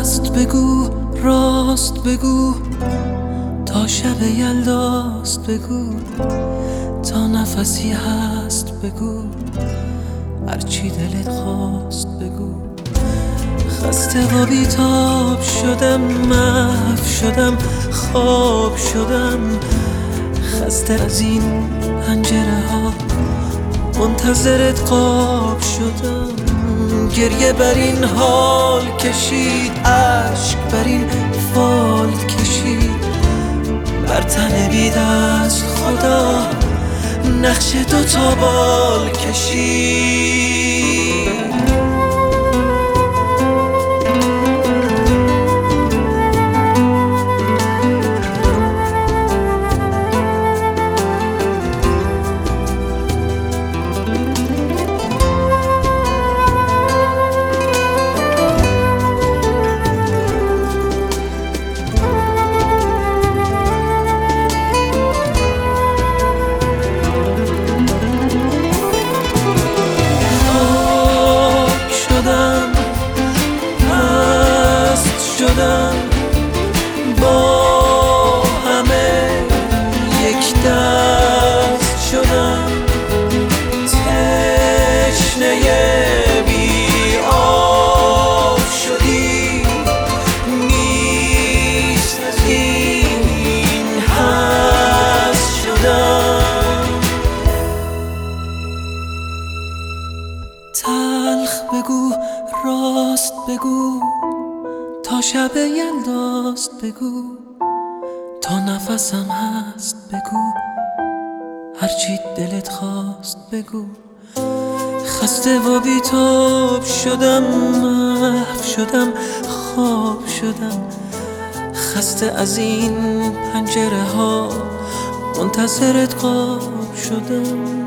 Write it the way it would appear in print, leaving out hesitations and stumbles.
هست بگو، راست بگو، تا شب یلداست بگو، تا نفسی هست بگو، هرچی دلت خواست بگو. خسته و بیتاب شدم، محو شدم، خواب شدم، خسته از این پنجره ها، منتظرت قاب شدم. گریه بر این حال کشید، اشک بر این فال کشید، بر تن بی دست خدا نقش دوتا بال کشید. با همه یک دست شدم، تشنه بی آب شدی، نیست از این هست شدم. تلخ بگو، راست بگو، تا شب یلداست بگو، تا نفسم هست بگو، هرچی دلت خواست بگو. خسته و بیتاب شدم، محو شدم، خواب شدم، خسته از این پنجره ها، منتظرت قاب شدم.